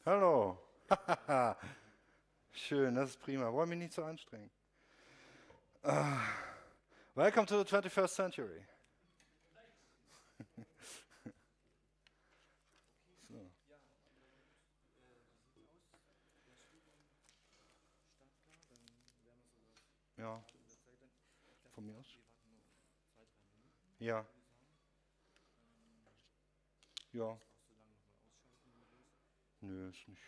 Hallo. Schön, das ist prima. Wollen mich nicht so anstrengen. Welcome to the 21st century. So. Ja, von mir aus. Ja, ja. Nö, ist nicht.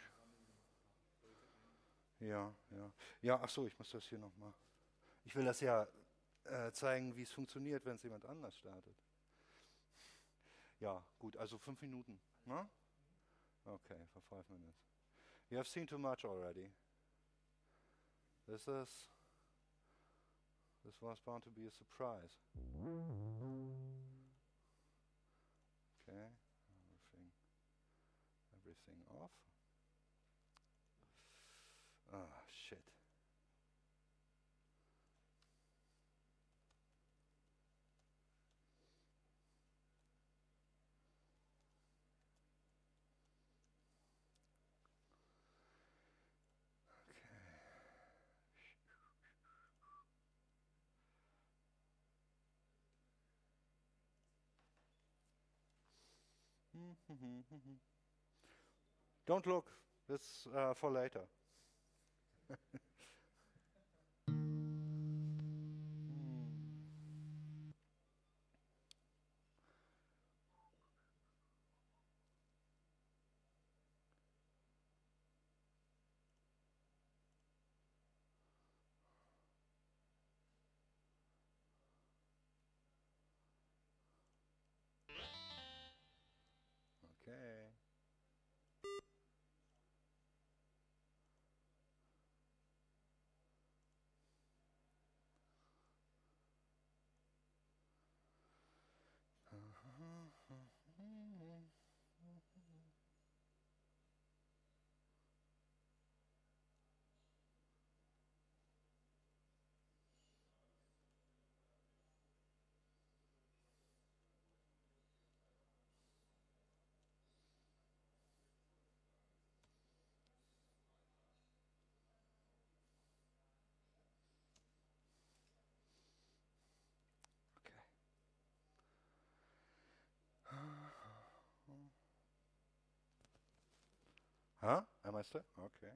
Ja, ja. Ja, ach so, ich muss das hier nochmal. Ich will das ja zeigen, wie es funktioniert, wenn es jemand anders startet. Ja, gut, also 5 Minuten. Ne? Okay, for 5 minutes. You have seen too much already. This is. This was bound to be a surprise. Okay, everything off. Ah, shit. Don't look. This for later. Okay. Okay. Huh? Am I still? Okay.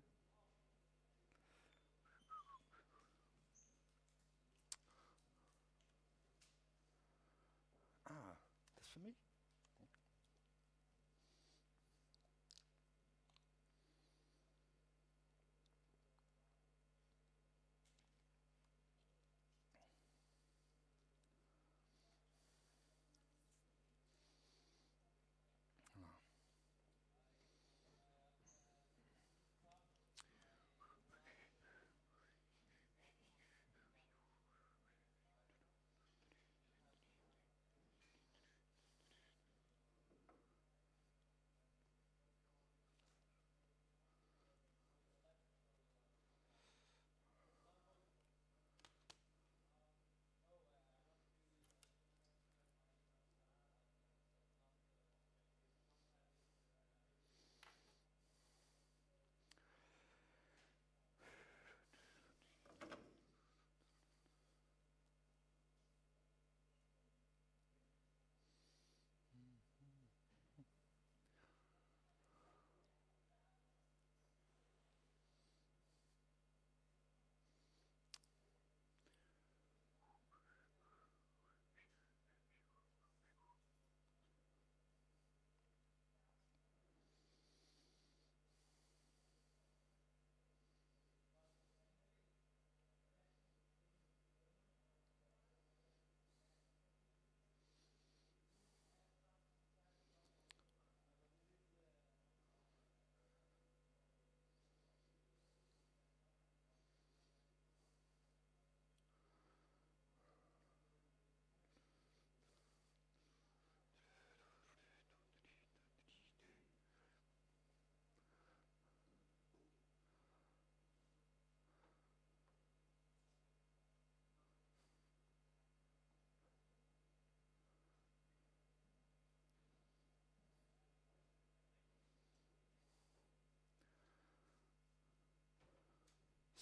Ah, das für mich?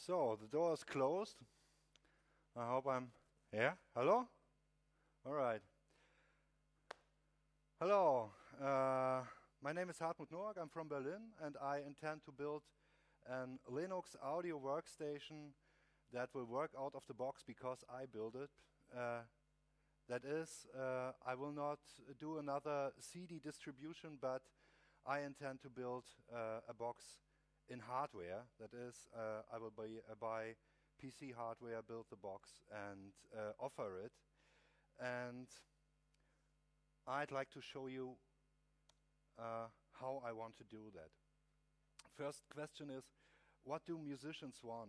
So the door is closed. I hope I'm here. Hello? All right. Hello. My name is Hartmut Noack. I'm from Berlin, and I intend to build an Linux audio workstation that will work out of the box because I built it. That is, I will not do another CD distribution, but I intend to build a box in hardware. That is, I will buy PC hardware, build the box, and offer it. And I'd like to show you how I want to do that. First question is, what do musicians want?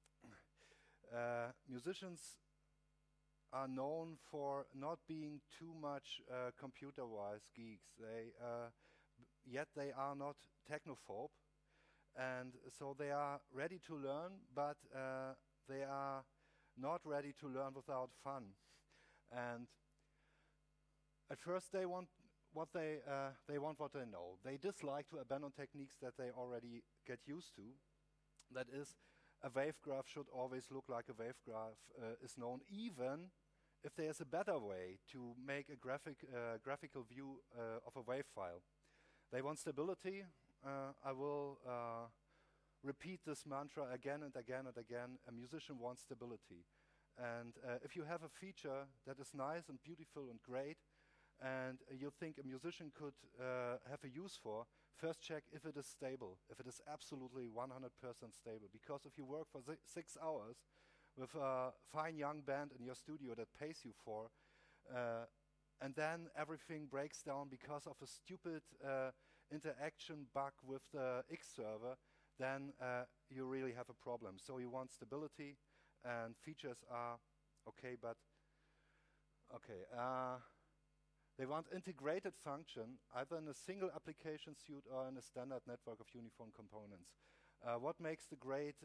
Musicians are known for not being too much computer-wise geeks. Yet they are not technophobe, and so they are ready to learn, but they are not ready to learn without fun. And at first they want what they know. They dislike to abandon techniques that they already get used to. That is, a wave graph should always look like a wave graph is known, even if there's a better way to make a graphical view of a wave file. They want stability. I will repeat this mantra again and again and again. A musician wants stability. And if you have a feature that is nice and beautiful and great, and you think a musician could have a use for, first check if it is stable, if it is absolutely 100% stable. Because if you work for 6 hours with a fine young band in your studio that pays you for, and then everything breaks down because of a stupid interaction bug with the X server, then you really have a problem. So you want stability, and features are okay, but okay. They want integrated function, either in a single application suite or in a standard network of uniform components. What makes the great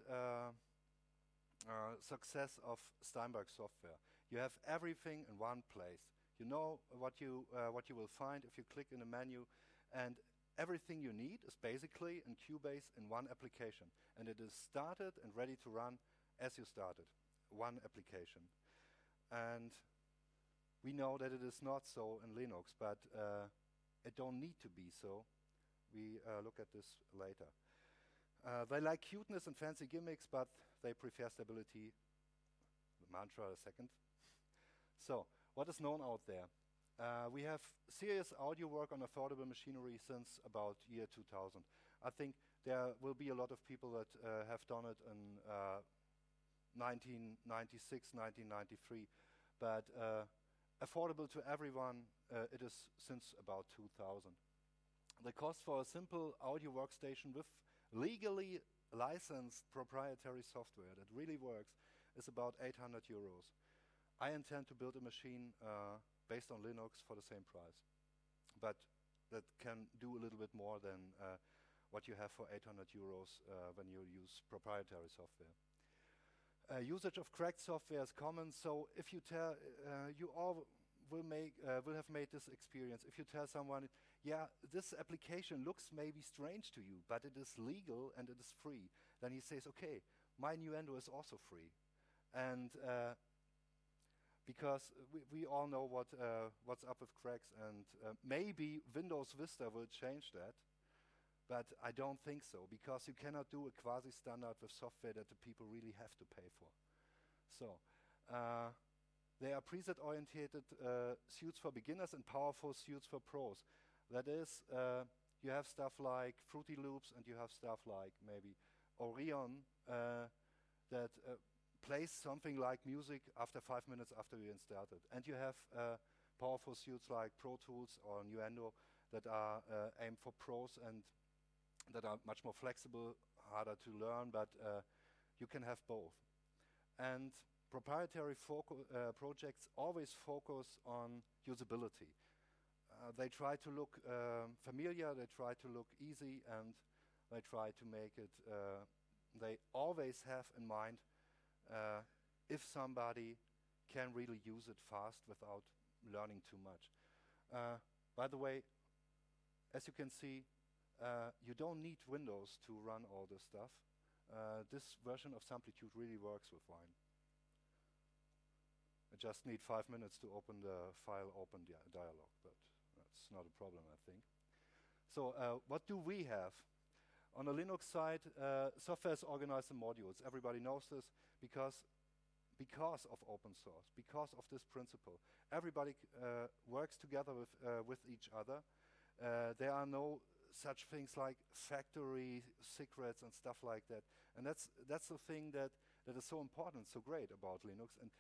success of Steinberg software? You have everything in one place. You know what you will find if you click in a menu, and everything you need is basically in Cubase in one application, and it is started and ready to run as you started, one application. And we know that it is not so in Linux, but it don't need to be so. We look at this later. They like cuteness and fancy gimmicks, but they prefer stability. The mantra a second. So, what is known out there? We have serious audio work on affordable machinery since about year 2000. I think there will be a lot of people that have done it in 1996, 1993, but affordable to everyone, it is since about 2000. The cost for a simple audio workstation with legally licensed proprietary software that really works is about 800 euros. I intend to build a machine based on Linux for the same price, but that can do a little bit more than what you have for 800 euros when you use proprietary software. Usage of cracked software is common, so if you tell, you all will have made this experience. If you tell someone, yeah, this application looks maybe strange to you, but it is legal and it is free, then he says, okay, my Nuendo is also free. And because we all know what's up with cracks, and maybe Windows Vista will change that, but I don't think so, because you cannot do a quasi-standard with software that the people really have to pay for. So, they are preset-oriented suits for beginners and powerful suits for pros. That is, you have stuff like Fruity Loops, and you have stuff like maybe Orion that plays something like music after 5 minutes after you installed it. And you have powerful suits like Pro Tools or Nuendo that are aimed for pros and that are much more flexible, harder to learn, but you can have both. And proprietary projects always focus on usability. They try to look familiar, they try to look easy, and they try to make it, they always have in mind if somebody can really use it fast without learning too much. By the way, as you can see, you don't need Windows to run all this stuff. this version of Samplitude really works with Wine. I just need 5 minutes to open the file open dialog, but that's not a problem, I think. So what do we have? On the Linux side, software is organized in modules. Everybody knows this because of open source, because of this principle. Everybody works together with each other. There are no such things like factory secrets and stuff like that. And that's the thing that is so important, so great about Linux. And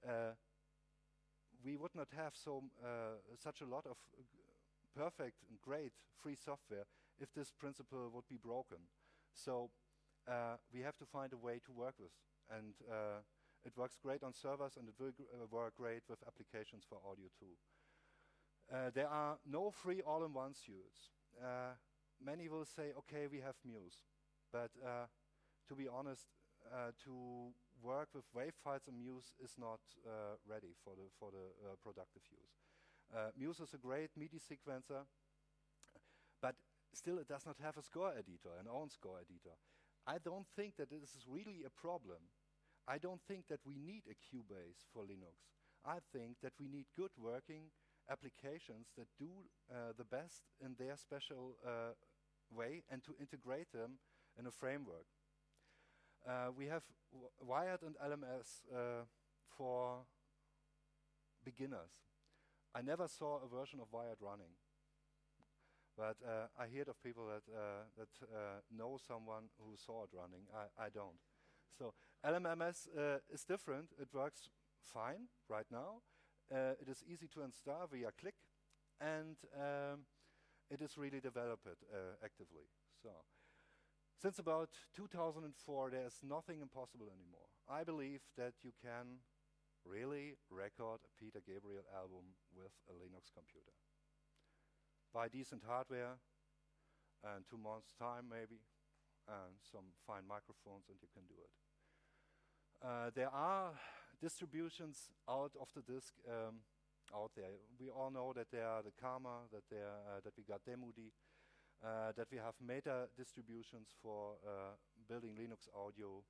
we would not have such a lot of perfect and great free software if this principle would be broken. So we have to find a way to work with. And it works great on servers, and it will work great with applications for audio too. There are no free all-in-one suites. Many will say, okay, we have Muse. But to be honest, to work with WAV files in Muse is not ready for the productive use. Muse is a great MIDI sequencer, but still it does not have a score editor, an own score editor. I don't think that this is really a problem. I don't think that we need a Cubase for Linux. I think that we need good working applications that do the best in their special way and to integrate them in a framework. We have Wired and LMS for beginners. I never saw a version of Wired running, but I heard of people that know someone who saw it running. I don't. So LMS is different. It works fine right now. It is easy to install via click, and it is really developed actively. So since about 2004, there's nothing impossible anymore. I believe that you can really record a Peter Gabriel album with a Linux computer. Buy decent hardware, and 2 months' time maybe, and some fine microphones, and you can do it. There are distributions out of the disk out there. We all know that there are the Karma, that we got Demudi, that we have meta distributions for building Linux audio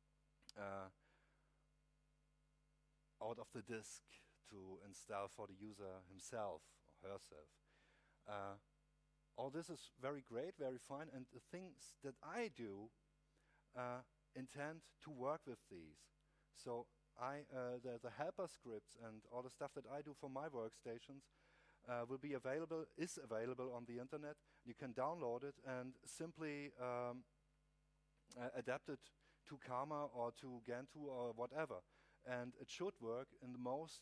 out of the disk to install for the user himself or herself. All this is very great, very fine, and the things that I do intend to work with these. So the helper scripts and all the stuff that I do for my workstations is available on the internet. You can download it and simply adapt it to Karma or to Gentoo or whatever. And it should work in the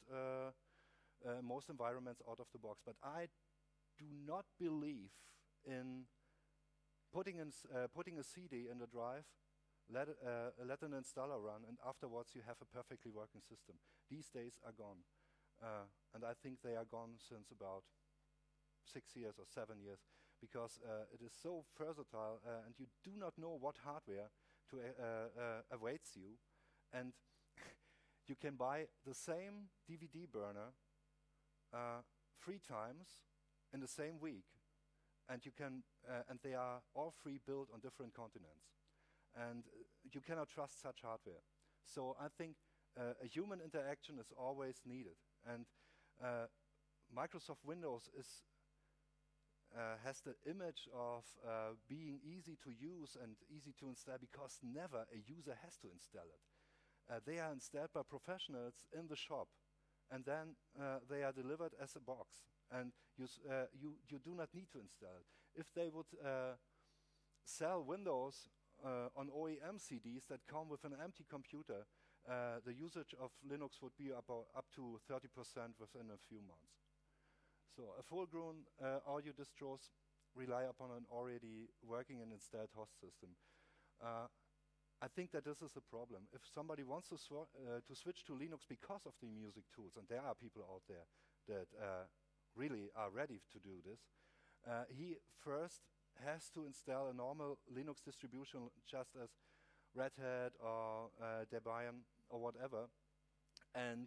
most environments out of the box. But I do not believe in putting a CD in the drive, let an installer run, and afterwards you have a perfectly working system. These days are gone. And I think they are gone since about 6 years or 7 years, because it is so versatile, and you do not know what hardware awaits you. And you can buy the same DVD burner 3 times in the same week, and you can, and they are all free built on different continents. And you cannot trust such hardware. So I think a human interaction is always needed. And Microsoft Windows has the image of being easy to use and easy to install, because never a user has to install it. They are installed by professionals in the shop, and then they are delivered as a box. And you do not need to install it. If they would sell Windows on OEM CDs that come with an empty computer, the usage of Linux would be up to 30% within a few months. So a full-grown audio distros rely upon an already working and installed host system. I think that this is a problem. If somebody wants to switch to Linux because of the music tools, and there are people out there that really are ready to do this, he first has to install a normal Linux distribution, just as Red Hat or Debian or whatever, and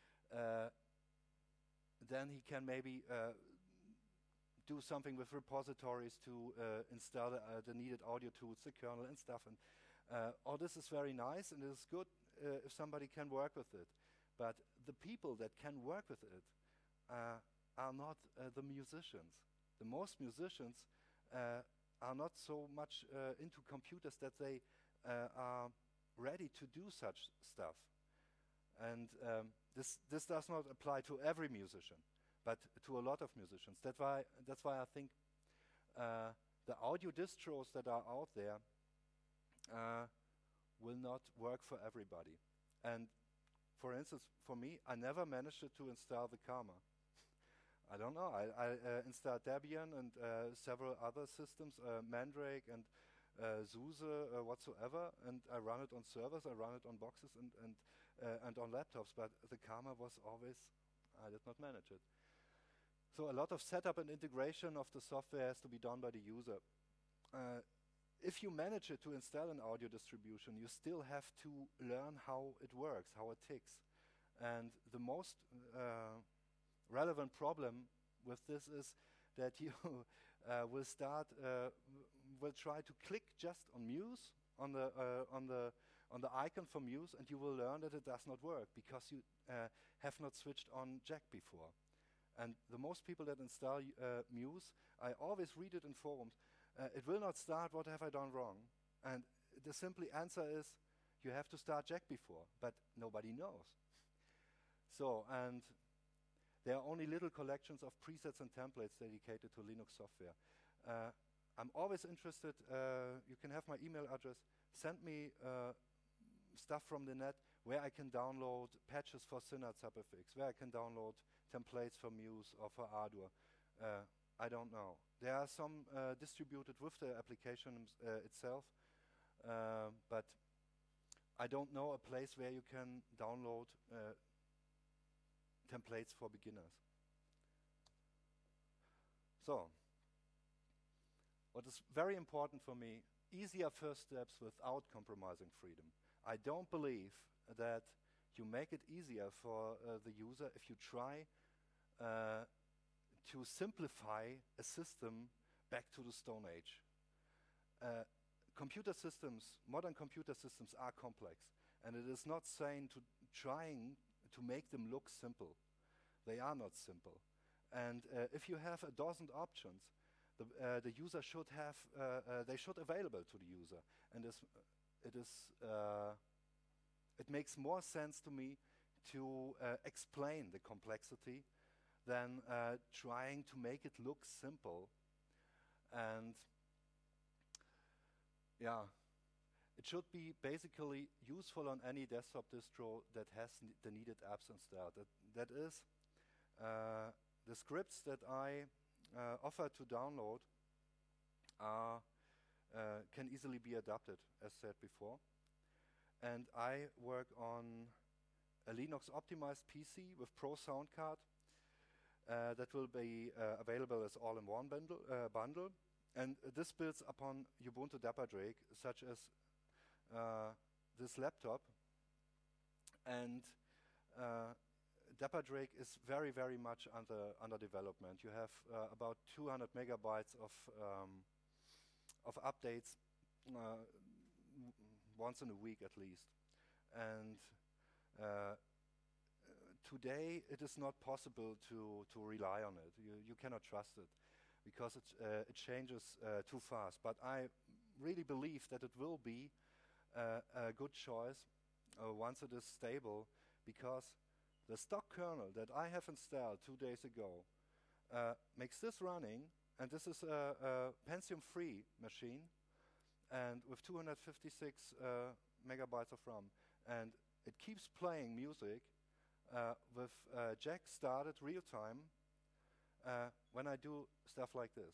then he can maybe do something with repositories to install the needed audio tools, the kernel and stuff. And All this is very nice and it is good if somebody can work with it. But the people that can work with it are not the musicians. The most musicians are not so much into computers that they are ready to do such stuff. And this does not apply to every musician, but to a lot of musicians. That's why I think the audio distros that are out there will not work for everybody. And for instance, for me, I never managed to install the Karma. I don't know. I installed Debian and several other systems, Mandrake and SUSE whatsoever, and I run it on servers, I run it on boxes and on laptops, but the Karma was always, I did not manage it. So a lot of setup and integration of the software has to be done by the user. If you manage it to install an audio distribution, you still have to learn how it works, how it ticks. And the most relevant problem with this is that you will try to click just on Muse, on the icon for Muse, and you will learn that it does not work because you have not switched on Jack before. And the most people that install Muse, I always read it in forums, it will not start, what have I done wrong? And the simple answer is, you have to start Jack before, but nobody knows. So, and there are only little collections of presets and templates dedicated to Linux software. I'm always interested, you can have my email address, send me stuff from the net where I can download patches for Synat-SubFX, where I can download templates for Muse or for Ardour. I don't know. There are some distributed with the application itself, but I don't know a place where you can download templates for beginners. So, what is very important for me, easier first steps without compromising freedom. I don't believe that you make it easier for the user if you try to simplify a system back to the Stone Age. Computer systems, modern computer systems are complex, and it is not saying to trying to make them look simple. They are not simple. And if you have a dozen options, the user should have, they should available to the user. And it makes more sense to me to explain the complexity than trying to make it look simple. And yeah, it should be basically useful on any desktop distro that has the needed apps installed. That is, the scripts that I offer to download can easily be adapted, as said before. And I work on a Linux optimized PC with Pro Sound Card that will be available as all-in-one bundle. And this builds upon Ubuntu Dapper Drake, such as this laptop. And Dapper Drake is very, very much under development. You have about 200 megabytes of updates once in a week at least. And today it is not possible to rely on it. You cannot trust it because it changes too fast. But I really believe that it will be a good choice once it is stable, because the stock kernel that I have installed 2 days ago makes this running, and this is a Pentium-free machine, and with 256 megabytes of RAM, and it keeps playing music with Jack started real time when I do stuff like this.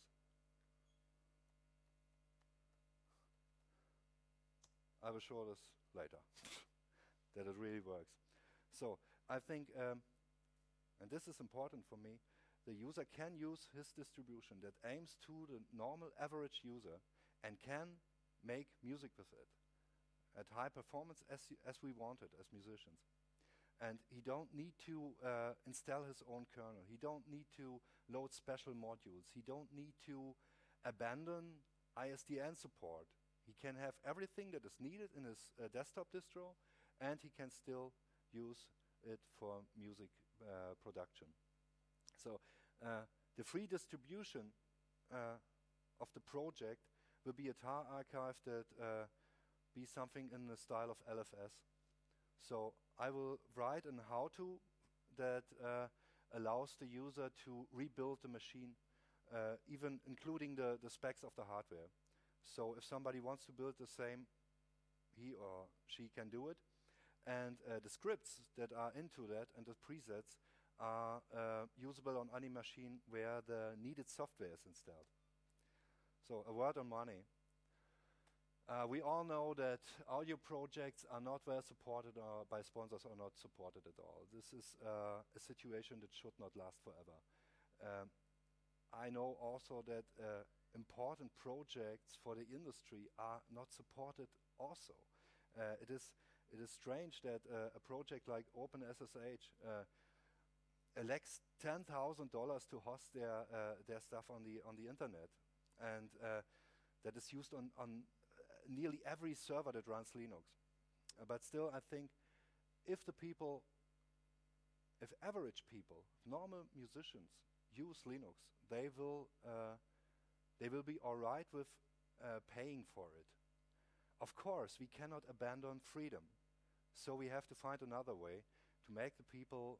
I will show this later, that it really works. So I think, and this is important for me, the user can use his distribution that aims to the normal average user and can make music with it at high performance as we want it as musicians. And he don't need to install his own kernel. He don't need to load special modules. He don't need to abandon ISDN support. He can have everything that is needed in his desktop distro, and he can still use it for music production. So the free distribution of the project will be a tar archive that be something in the style of LFS. So I will write an how-to that allows the user to rebuild the machine, even including the specs of the hardware. So if somebody wants to build the same, he or she can do it. And the scripts that are into that and the presets are usable on any machine where the needed software is installed. So a word on money. We all know that audio projects are not well supported by sponsors or not supported at all. This is a situation that should not last forever. I know also that important projects for the industry are not supported also. It is strange that a project like OpenSSH elects $10,000 to host their stuff on the internet, and that is used on nearly every server that runs Linux. But still, I think if average people, normal musicians, use Linux, they will be all right with paying for it. Of course, we cannot abandon freedom, so we have to find another way to make the people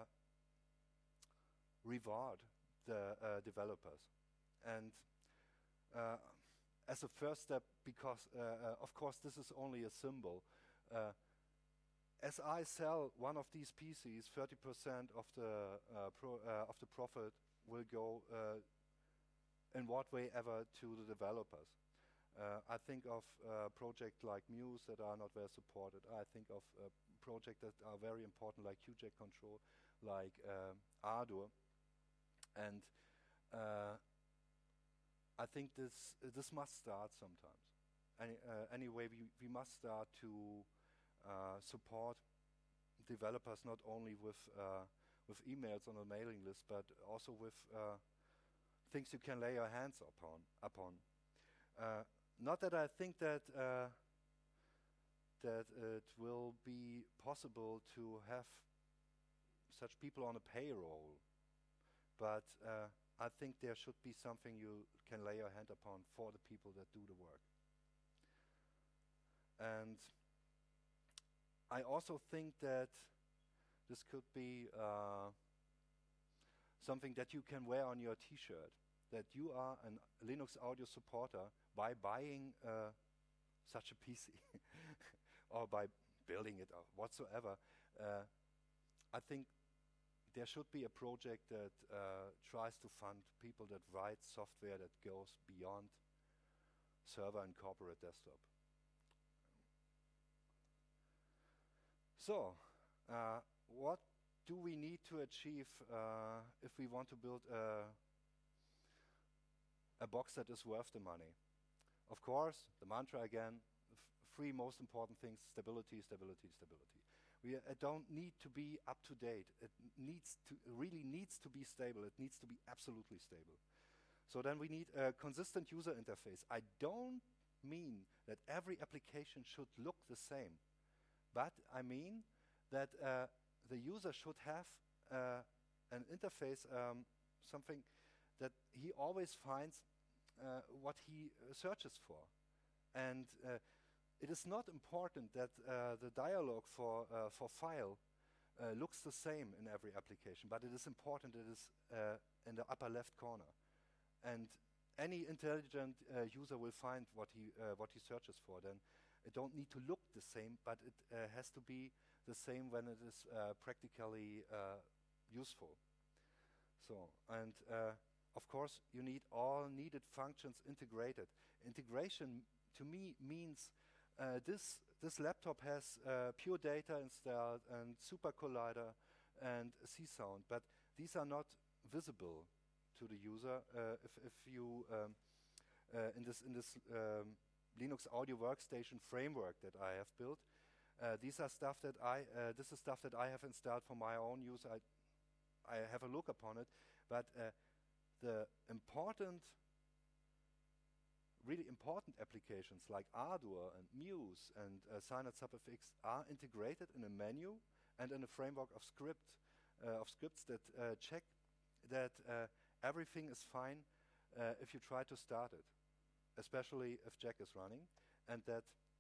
reward the developers. And as a first step, because of course this is only a symbol, as I sell one of these PCs, 30% of the profit will go in what way ever to the developers. I think of projects like Muse that are not well supported. I think of projects that are very important like QJack Control, like Ardour. And I think this must start sometimes. Anyway, we must start to support developers not only with emails on a mailing list, but also with things you can lay your hands upon. Not that I think that it will be possible to have such people on a payroll, but I think there should be something you can lay your hand upon for the people that do the work. And I also think that this could be something that you can wear on your t-shirt, that you are a Linux audio supporter by buying such a PC or by building it or whatsoever. I think there should be a project that tries to fund people that write software that goes beyond server and corporate desktop. So, what do we need to achieve if we want to build a box that is worth the money? Of course, the mantra again, three most important things: stability, stability, stability. We don't need to be up to date. It really needs to be stable. It needs to be absolutely stable. So then we need a consistent user interface. I don't mean that every application should look the same, but I mean that the user should have an interface, something that he always finds what he searches for. And it is not important that the dialog for file looks the same in every application, but it is important that it is in the upper left corner. And any intelligent user will find what he searches for. Then it don't need to look the same, but it has to be the same when it is practically useful. So, and of course, you need all needed functions integrated. Integration to me means this laptop has Pure Data installed and Super Collider and Csound, but these are not visible to the user. If you in this Linux Audio Workstation framework that I have built, these are stuff that this is stuff that I have installed for my own use. I have a look upon it, but the important really important applications like Ardour and Muse and Synapse SubFX are integrated in a menu and in a framework of scripts that check that everything is fine if you try to start it, especially if Jack is running, and that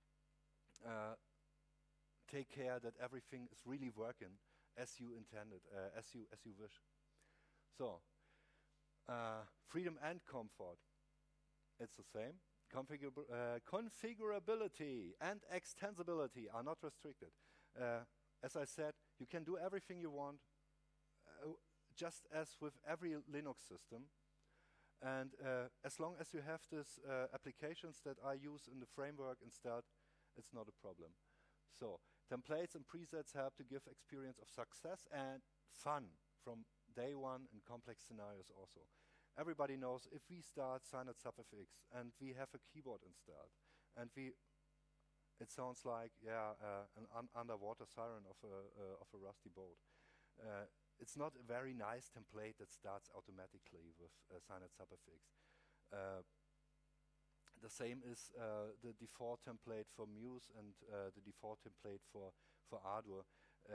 take care that everything is really working as you intended, as you wish. So, freedom and comfort, it's the same. Configurability and extensibility are not restricted. As I said, you can do everything you want, just as with every Linux system. And as long as you have these applications that I use in the framework instead, it's not a problem. So, templates and presets help to give experience of success and fun from day one in complex scenarios also. Everybody knows if we start Synapse SubFX and we have a keyboard installed and it sounds like an underwater siren of a rusty boat. It's not a very nice template that starts automatically with Synapse SubFX. The same is the default template for Muse and the default template for Ardour.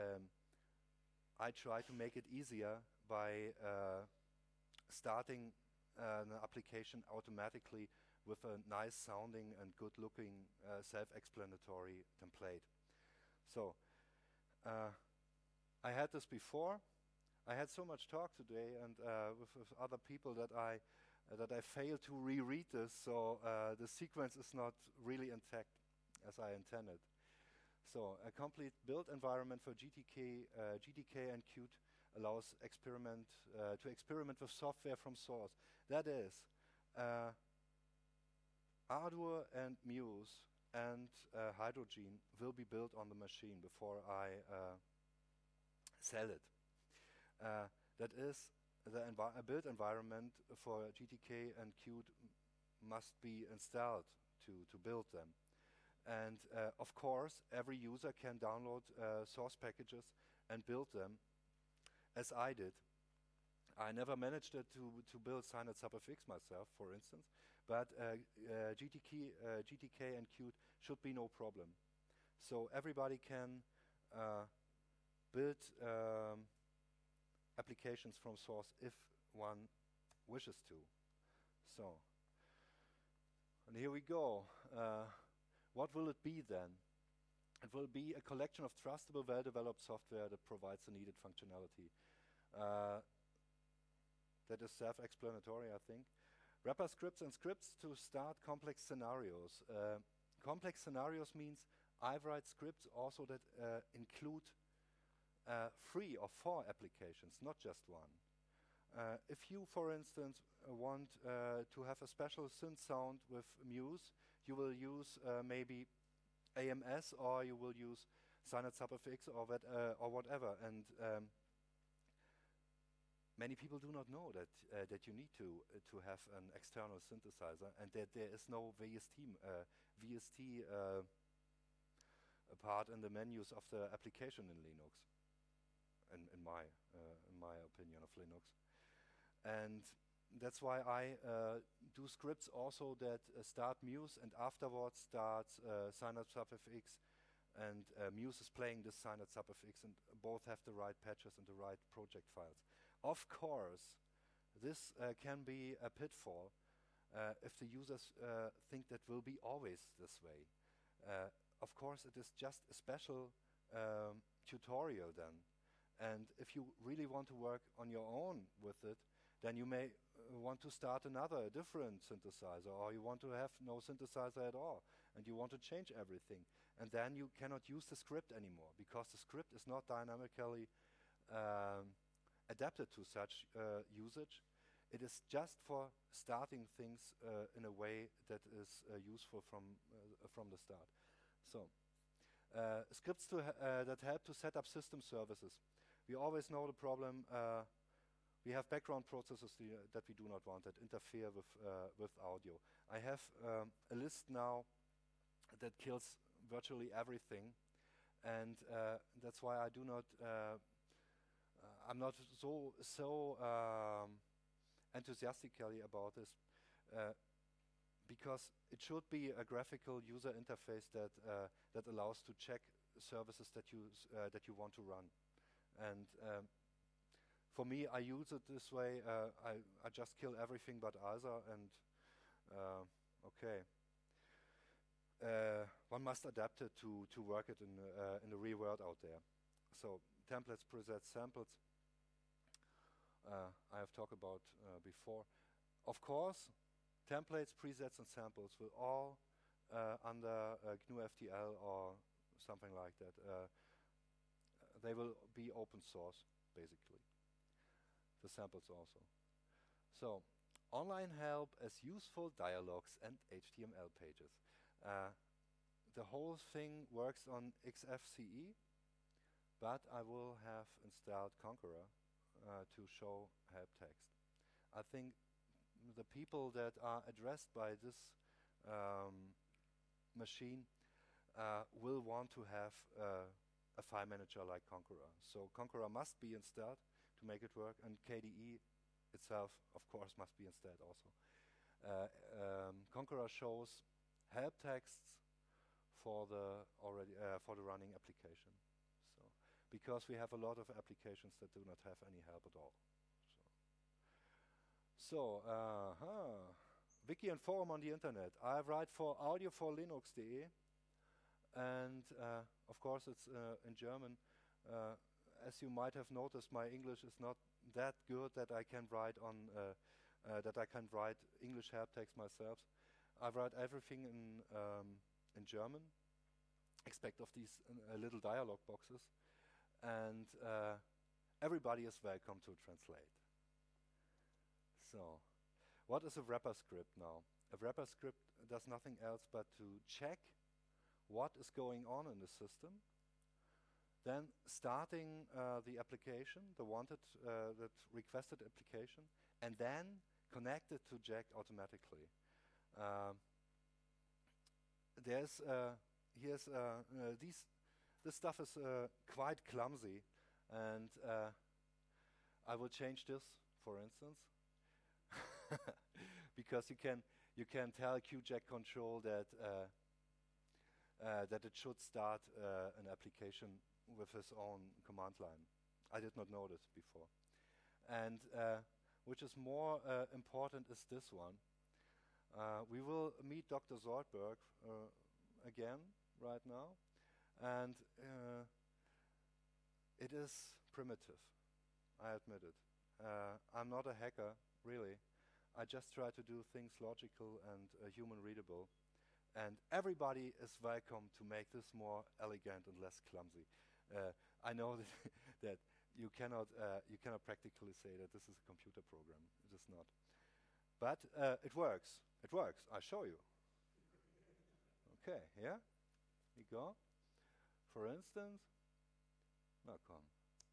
I try to make it easier by starting an application automatically with a nice sounding and good looking self-explanatory template. So I had this before. I had so much talk today and with other people that I failed to reread this, so the sequence is not really intact as I intended. So a complete build environment for GTK and Qt allows to experiment with software from source. That is, Ardour and Muse and Hydrogen will be built on the machine before I sell it. That is, a build environment for GTK and Qt must be installed to build them. And of course, every user can download source packages and build them, as I did. I never managed to build Synapse SubFX myself, for instance, but GTK and Qt should be no problem. So everybody can build applications from source if one wishes to. So, and here we go. What will it be then? It will be a collection of trustable, well-developed software that provides the needed functionality. That is self-explanatory, I think. Wrapper scripts and scripts to start complex scenarios. Complex scenarios means I write scripts also that include 3 or 4 applications, not just one. If you, for instance, want to have a special synth sound with Muse, you will use maybe AMS, or you will use Synapse SubFX or whatever. And many people do not know that you need to have an external synthesizer, and that there is no VST part in the menus of the application in Linux. In my opinion of Linux. And that's why I do scripts also that start Muse and afterwards starts Synapse SubFX, and Muse is playing this Synapse SubFX, and both have the right patches and the right project files. Of course, this can be a pitfall if the users think that will be always this way. Of course, it is just a special tutorial then. And if you really want to work on your own with it, then you may want to start another different synthesizer, or you want to have no synthesizer at all, and you want to change everything. And then you cannot use the script anymore, because the script is not dynamically adapted to such usage. It is just for starting things in a way that is useful from the start. So, scripts that help to set up system services. We always know the problem. We have background processes that we do not want, that interfere with audio. I have a list now that kills virtually everything, and that's why I do not. I'm not so enthusiastically about this. because it should be a graphical user interface that allows to check services that you want to run. And for me, I use it this way. I just kill everything but either, and okay. One must adapt it to work it in the real world out there. So templates, presets, samples. I have talked about before. Of course, templates, presets, and samples will all under GNU-FTL or something like that. They will be open source, basically. The samples also. So, online help as useful dialogues and HTML pages. The whole thing works on XFCE, but I will have installed Conqueror to show help text. I think the people that are addressed by this machine will want to have a file manager like Conqueror. So Conqueror must be installed to make it work, and KDE itself, of course, must be installed also. Conqueror shows help texts for the running application. So because we have a lot of applications that do not have any help at all. So wiki and forum on the internet. I write for audio4linux.de, and of course it's in German. As you might have noticed, my English is not that good that I can write on English help text myself. I write everything in German, except of these little dialog boxes, and everybody is welcome to translate. So, what is a wrapper script now? A wrapper script does nothing else but to check what is going on in the system, then starting the application, the wanted, that requested application, and then connect it to Jack automatically. This stuff is quite clumsy, and I will change this, for instance, because you can tell QJack control that that it should start an application with its own command line. I did not know this before, and which is more important is this one. We will meet Dr. Zoldberg again right now, and it is primitive, I admit it. I'm not a hacker, really. I just try to do things logical and human readable, and everybody is welcome to make this more elegant and less clumsy. I know that you cannot practically say that this is a computer program. It is not, but it works. It works. I'll show you. Okay, yeah, we go. For instance, now come.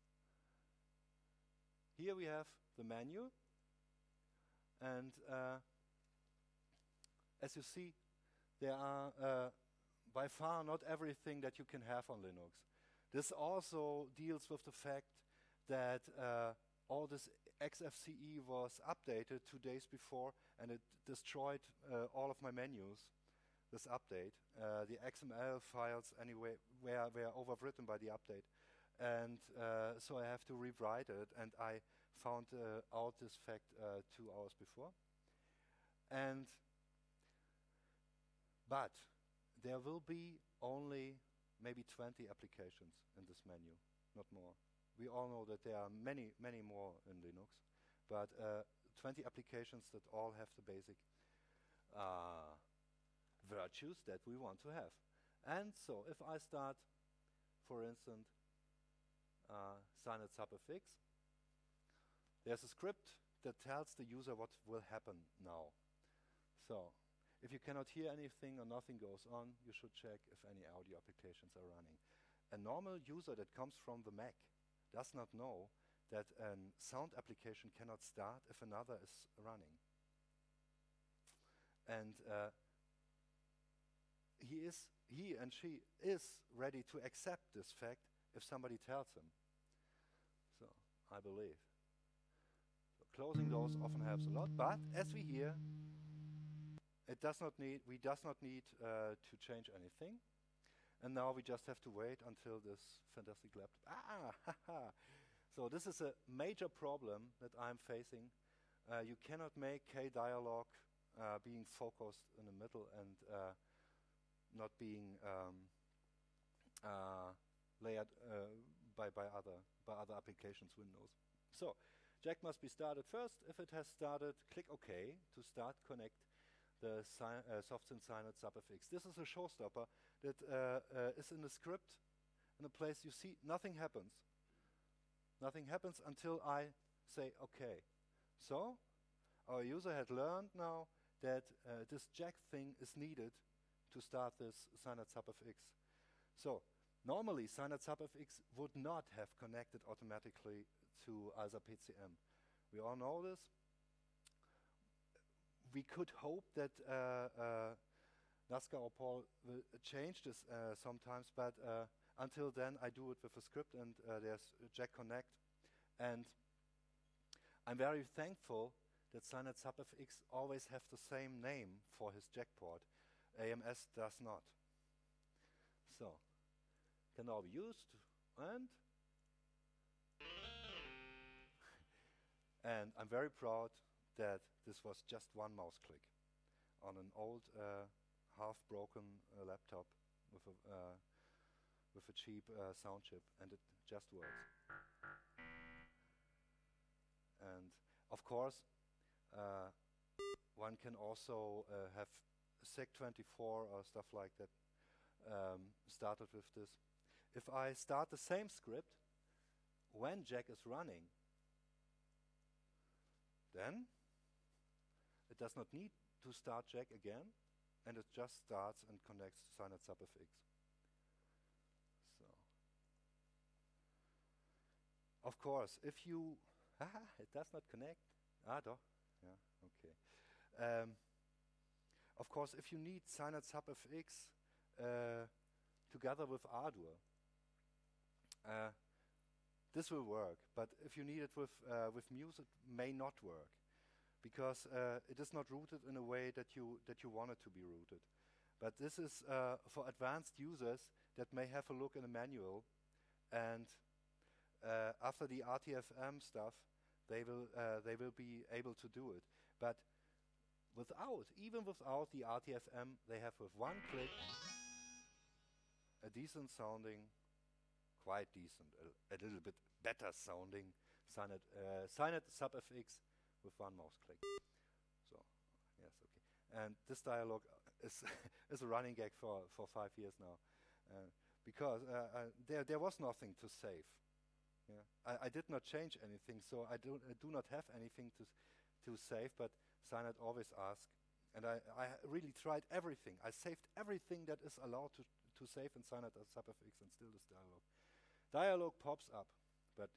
Here we have the menu, and as you see, there are by far not everything that you can have on Linux. This also deals with the fact that all this XFCE was updated 2 days before, and it destroyed all of my menus. This update, the XML files anyway were overwritten by the update, and so I have to rewrite it. And I found out this fact 2 hours before. But there will be only maybe 20 applications in this menu, not more. We all know that there are many, many more in Linux, but 20 applications that all have the basic virtues that we want to have. And so if I start, for instance, Signet subfx, there's a script that tells the user what will happen now. So if you cannot hear anything or nothing goes on, you should check if any audio applications are running. A normal user that comes from the Mac does not know that a sound application cannot start if another is running. And he and she is ready to accept this fact if somebody tells him. So, I believe. So closing those often helps a lot, but as we hear, it does not need, we does not need to change anything. And now we just have to wait until this fantastic laptop. So this is a major problem that I'm facing. You cannot make K-dialog being focused in the middle and not being layered by other applications windows. So Jack must be started first. If it has started, click OK to start connect the SoftSynth Signet SubFX. This is a showstopper that is in the script, in a place you see nothing happens. Nothing happens until I say OK. So our user had learned now that this Jack thing is needed to start this Signet SubFX. So normally Signet SubFX would not have connected automatically to ALSA PCM. We all know this. We could hope that Nazca or Paul will change this sometimes, but until then I do it with a script, and there's Jack Connect. And I'm very thankful that Signet SubFX always have the same name for his Jack port. AMS does not. So, can now be used, and I'm very proud that this was just one mouse click on an old half-broken laptop with a cheap sound chip, and it just works. And of course, one can also have SEC24 or stuff like that started with this. If I start the same script when Jack is running, then it does not need to start Jack again, and it just starts and connects to Signet SubFX. So, of course, if you it does not connect. Doch. Yeah. Okay. Of course, if you need Signet SubFX together with Ardour, this will work. But if you need it with Muse, it may not work, because it is not rooted in a way that you want it to be rooted. But this is for advanced users that may have a look in a manual, and after the RTFM stuff, they will be able to do it. But even without the RTFM, they have with one click a decent sounding, quite decent, a little bit better sounding Signet SubFX with one mouse click. So yes, okay. And this dialogue is is a running gag for 5 years now, because there was nothing to save. Yeah. I did not change anything, so I do not have anything to save, but Signet always asks, and I really tried everything. I saved everything that is allowed to save in Signet SubFX, and still this dialogue pops up, but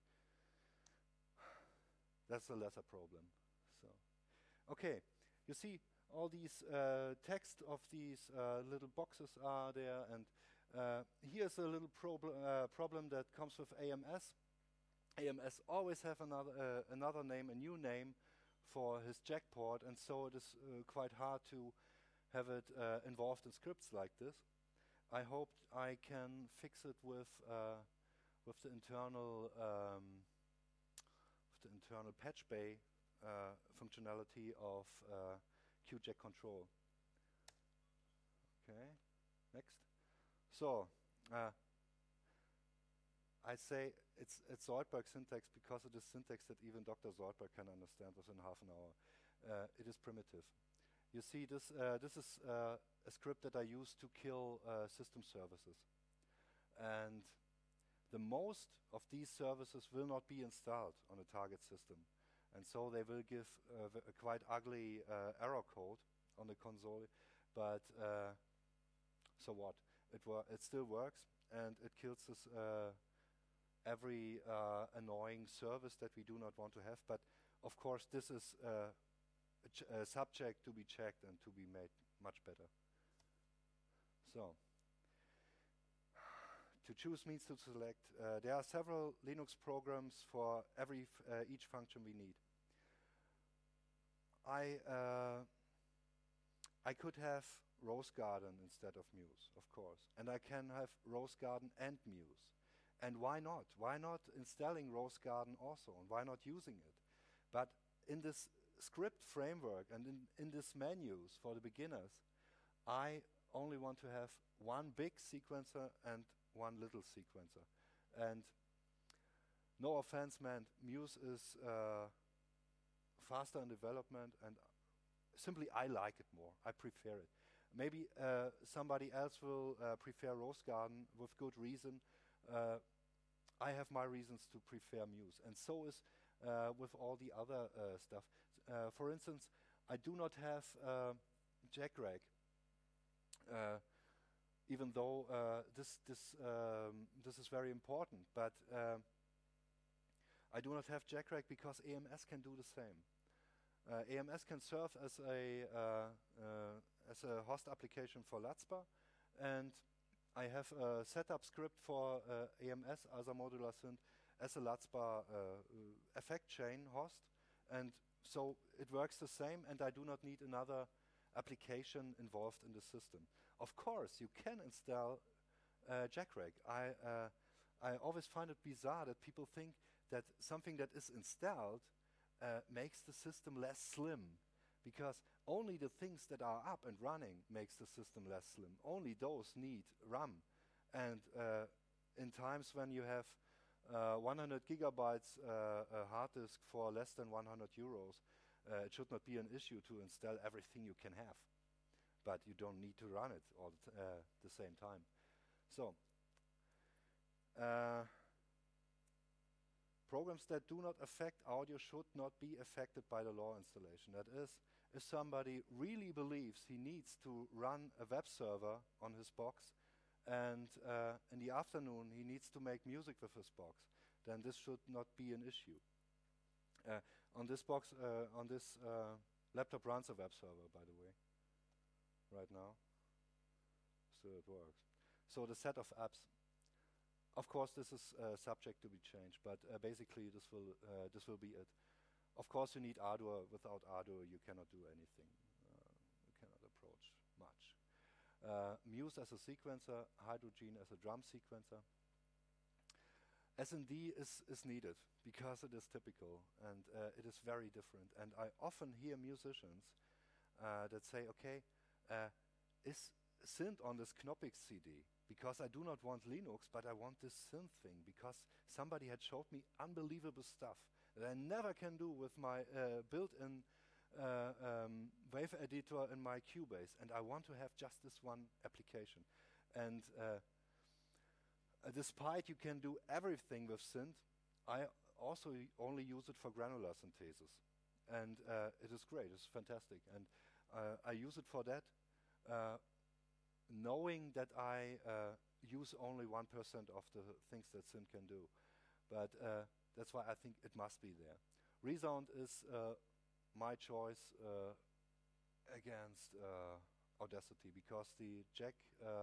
that's a lesser problem. So, okay, you see all these text of these little boxes are there, and here's a little problem that comes with AMS. AMS always have another name, a new name for his Jack port, and so it is quite hard to have it involved in scripts like this. I hope I can fix it with the internal patch bay functionality of QJack control. Okay, next. So. I say it's Zoidberg syntax because it is syntax that even Dr. Zoidberg can understand within half an hour. It is primitive. You see, this is a script that I use to kill system services. And the most of these services will not be installed on a target system. And so they will give a quite ugly error code on the console. But so what? It still works, and it kills this every annoying service that we do not want to have. But of course, this is a subject to be checked and to be made much better. So, to choose means to select. There are several Linux programs for each function we need. I could have Rose Garden instead of Muse, of course, and I can have Rose Garden and Muse. And why not? Why not installing Rose Garden also, and why not using it? But in this script framework and in this menus for the beginners, I only want to have one big sequencer and one little sequencer. And no offense meant, Muse is faster in development, and simply I like it more. I prefer it. Maybe somebody else will prefer Rose Garden with good reason. I have my reasons to prefer Muse, and so is with all the other stuff. For instance, I do not have jackrag, even though this is very important. But I do not have jackrag because AMS can do the same. AMS can serve as a host application for LADSPA, and I have a setup script for AMS as a modular synth as a LADSPA effect chain host, and so it works the same, and I do not need another application involved in the system. Of course, you can install jackrag. I always find it bizarre that people think that something that is installed makes the system less slim, because only the things that are up and running makes the system less slim. Only those need RAM. And in times when you have 100 gigabytes hard disk for less than 100 euros, it should not be an issue to install everything you can have. But you don't need to run it all the same time. So, programs that do not affect audio should not be affected by the law installation. That is, if somebody really believes he needs to run a web server on his box, and in the afternoon he needs to make music with his box, then this should not be an issue. On this box, on this laptop runs a web server, by the way, right now. So it works. So the set of apps. Of course, this is subject to be changed, but basically this will be it. Of course, you need Ardour. Without Ardour, you cannot do anything. You cannot approach much. Muse as a sequencer, Hydrogen as a drum sequencer. SND is needed because it is typical, and it is very different. And I often hear musicians that say, okay, is synth on this Knoppix CD? Because I do not want Linux, but I want this synth thing, because somebody had showed me unbelievable stuff that I never can do with my built-in wave editor in my Cubase, and I want to have just this one application. And despite you can do everything with synth, I also only use it for granular synthesis. And it is great, it's fantastic. And I use it for that, knowing that I use only 1% of the things that synth can do. But that's why I think it must be there. Resound is my choice against Audacity, because the jack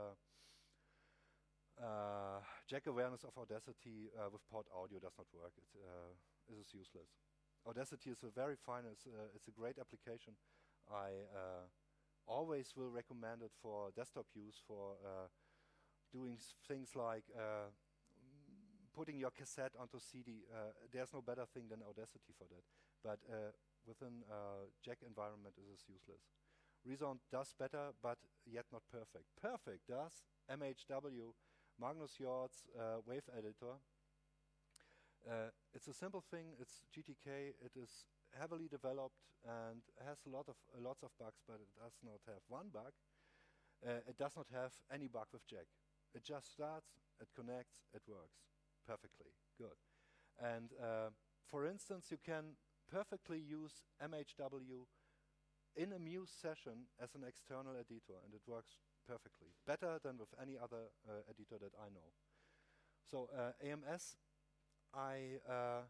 awareness of Audacity with port audio does not work. It is useless. Audacity is a very fine, it's a great application. I always will recommend it for desktop use, for doing things like putting your cassette onto CD. There's no better thing than Audacity for that. But within jack environment, it is useless. Resound does better, but yet not perfect. Perfect does MHW, Magnus Hjort's wave editor. It's a simple thing. It's GTK. It is heavily developed and has lots of bugs, but it does not have one bug. It does not have any bug with jack. It just starts, it connects, it works perfectly. Good. And for instance, you can perfectly use MHW in a Muse session as an external editor, and it works perfectly. Better than with any other editor that I know. So AMS, I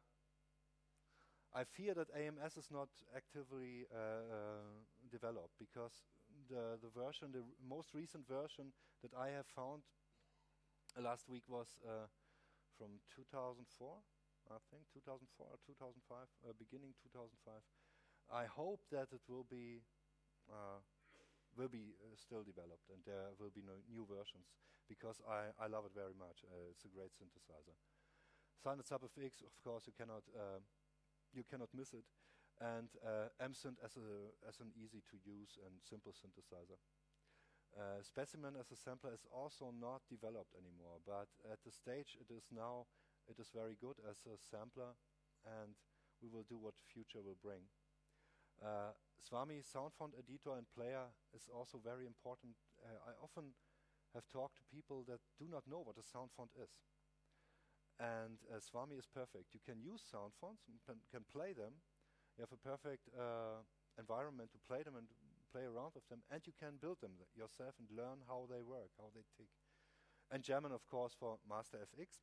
fear that AMS is not actively developed, because the most recent version that I have found last week was from 2004, I think, 2004 or 2005, beginning 2005. I hope that it will be will be still developed, and there will be new versions because I love it very much. It's a great synthesizer. Silent Sub FX, of course, you cannot miss it, and MSynth as an easy to use and simple synthesizer. Specimen as a sampler is also not developed anymore, but at the stage it is now, it is very good as a sampler, and we will do what future will bring. Swami sound font editor and player is also very important. I often have talked to people that do not know what a sound font is. And Swami is perfect. You can use sound fonts, can play them. You have a perfect environment to play them and play around with them, and you can build them yourself and learn how they work, how they tick. And German, of course, for Master FX.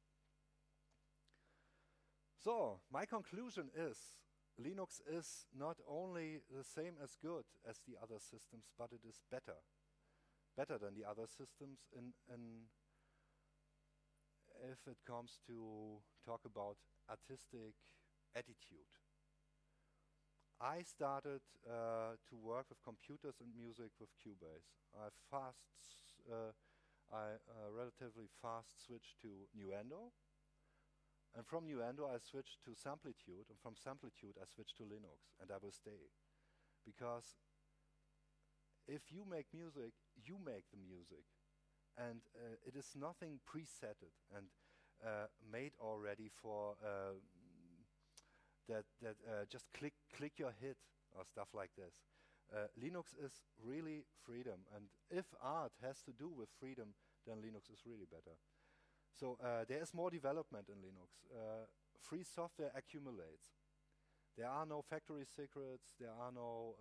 So, my conclusion is Linux is not only the same as good as the other systems, but it is better. Better than the other systems if it comes to talk about artistic attitude. I started to work with computers and music with Cubase. I relatively fast switched to Nuendo. And from Nuendo I switched to Samplitude, and from Samplitude I switched to Linux, and I will stay. Because if you make music, you make the music. And it is nothing presetted and made already for that just click your hit or stuff like this. Linux is really freedom, and if art has to do with freedom, then Linux is really better. So there is more development in Linux. Free software accumulates. There are no factory secrets. There are no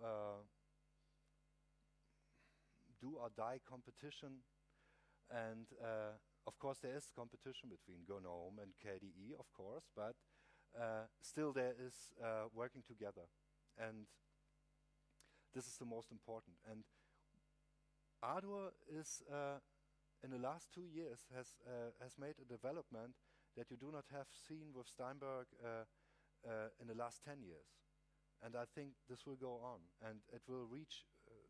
do or die competition. And of course there is competition between GNOME and KDE, of course, but still there is working together. And this is the most important. And Ardour is in the last 2 years has made a development that you do not have seen with Steinberg in the last 10 years. And I think this will go on, and it will reach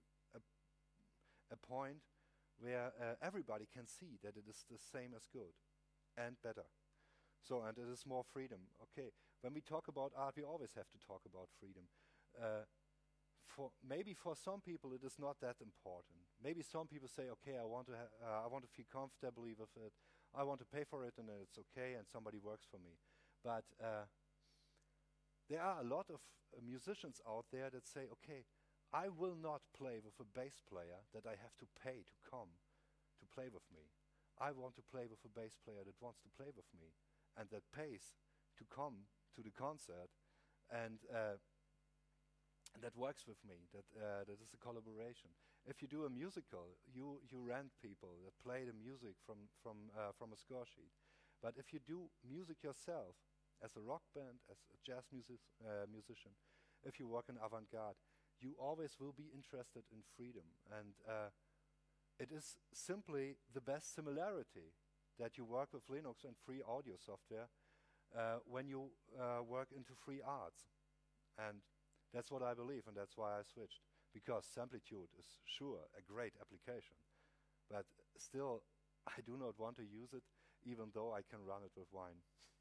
a point where everybody can see that it is the same as good and better. So, and it is more freedom. Okay, when we talk about art, we always have to talk about freedom. Maybe for some people it is not that important. Maybe some people say, okay, I want to feel comfortably with it. I want to pay for it, and it's okay, and somebody works for me. But there are a lot of musicians out there that say, okay, I will not play with a bass player that I have to pay to come to play with me. I want to play with a bass player that wants to play with me and that pays to come to the concert, and that works with me. That is a collaboration. If you do a musical, you rent people that play the music from a score sheet. But if you do music yourself, as a rock band, as a jazz musician, if you work in avant-garde, you always will be interested in freedom. And it is simply the best similarity that you work with Linux and free audio software when you work into free arts. And that's what I believe, and that's why I switched. Because Samplitude is sure a great application, but still I do not want to use it, even though I can run it with Wine.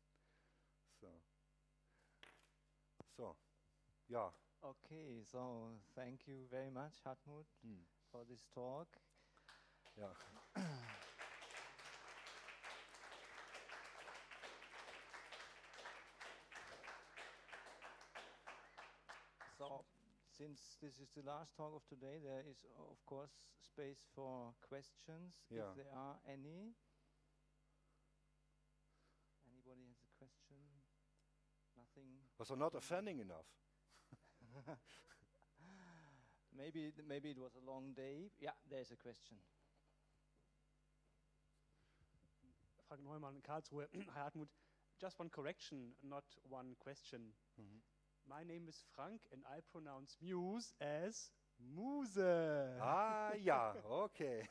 So, yeah. Okay, so thank you very much, Hartmut, for this talk. Yeah. So, since this is the last talk of today, there is, of course, space for questions, if there are any. Anybody has a question? Nothing? Was I not offending enough? Maybe it was a long day. Yeah, there's a question. Frank Neumann, Karlsruhe. Hartmut, just one correction, not one question. Mm-hmm. My name is Frank, and I pronounce Muse as Muse. Yeah, okay.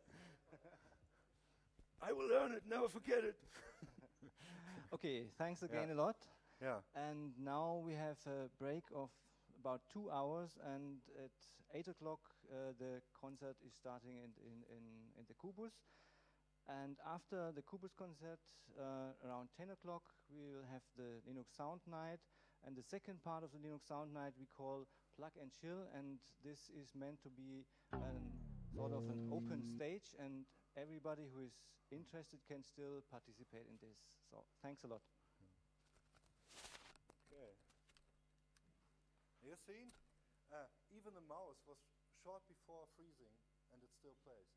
I will learn it, never forget it. Okay, thanks again a lot. Yeah. And now we have a break of about 2 hours, and at 8 o'clock the concert is starting in the Kubus. And after the Kubus concert, around 10 o'clock, we will have the Linux Sound Night. And the second part of the Linux Sound Night we call Plug and Chill, and this is meant to be sort of an open stage, and everybody who is interested can still participate in this. So thanks a lot. Okay. You seen? Even the mouse was short before freezing, and it still plays.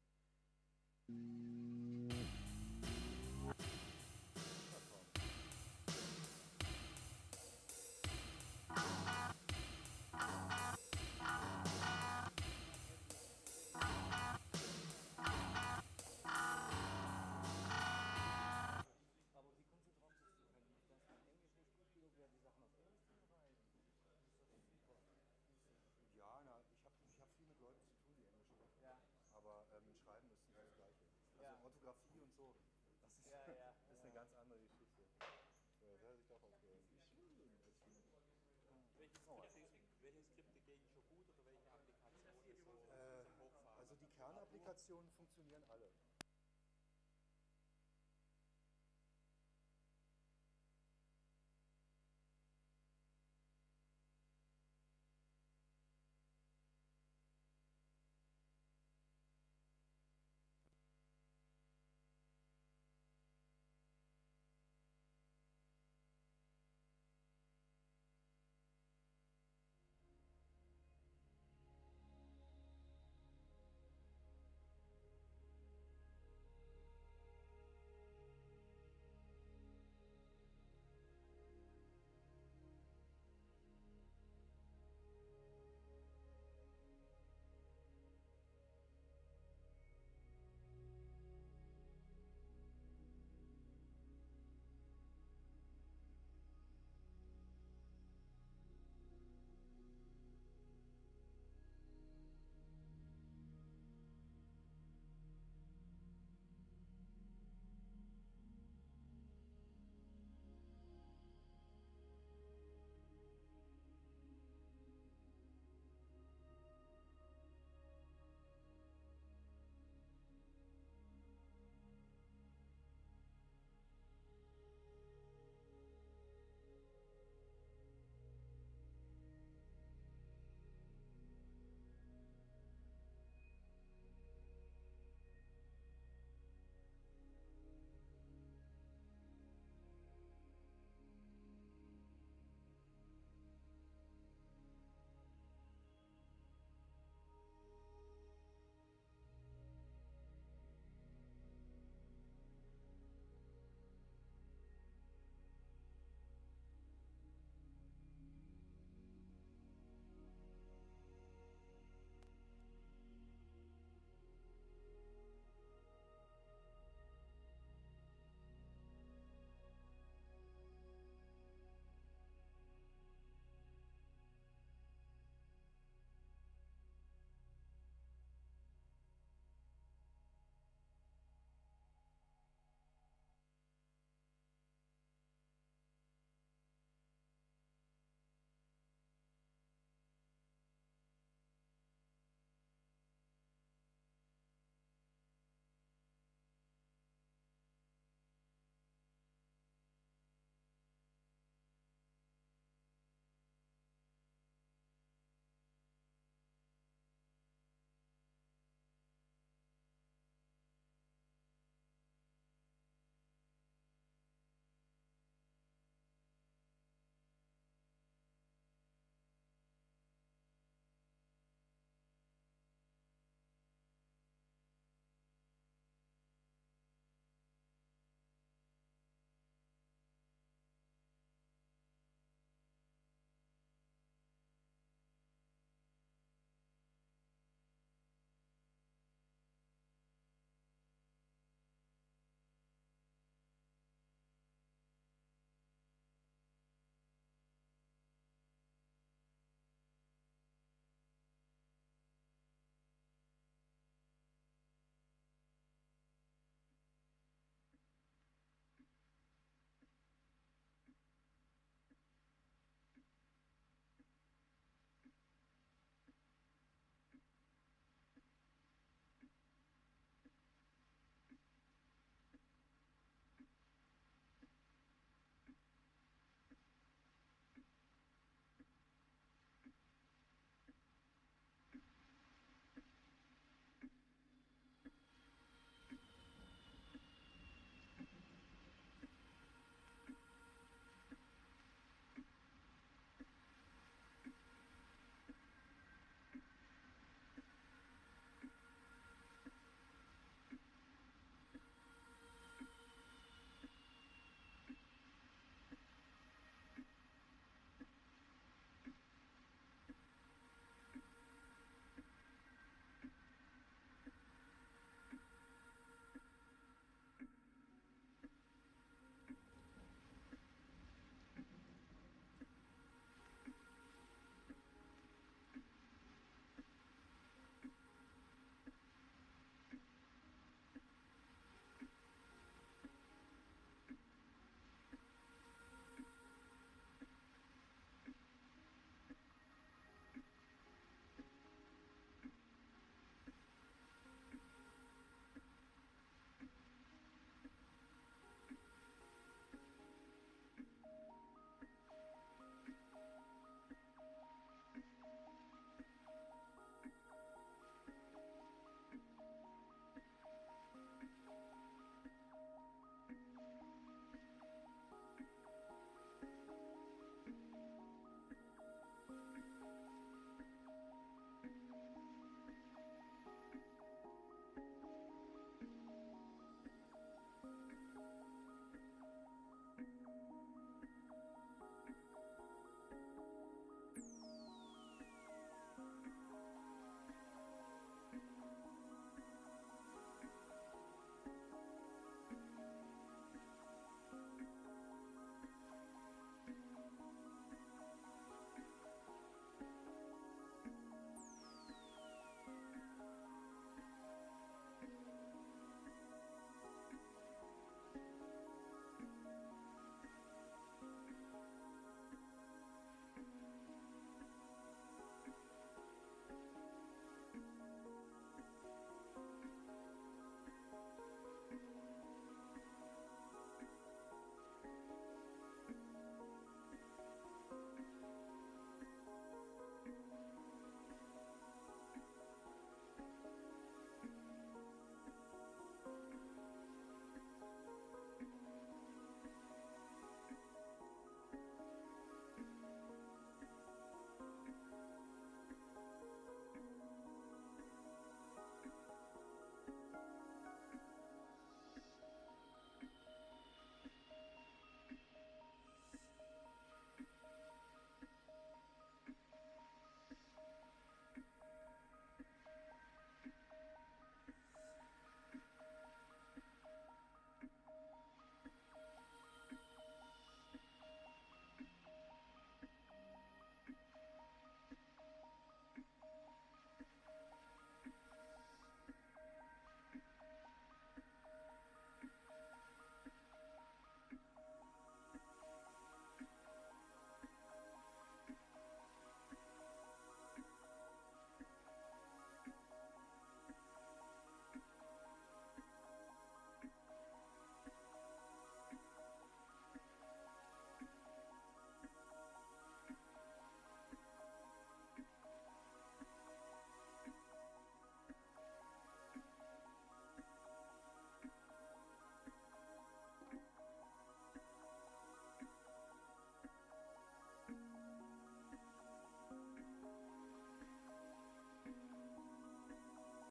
Schreiben ist das Gleiche. Also Orthographie und so, das ist eine ganz andere Geschichte. Das hat sich doch aufgehört. Welche Skripte gehen schon gut oder welche Applikationen so hochfahren? Also die Kernapplikationen funktionieren alle.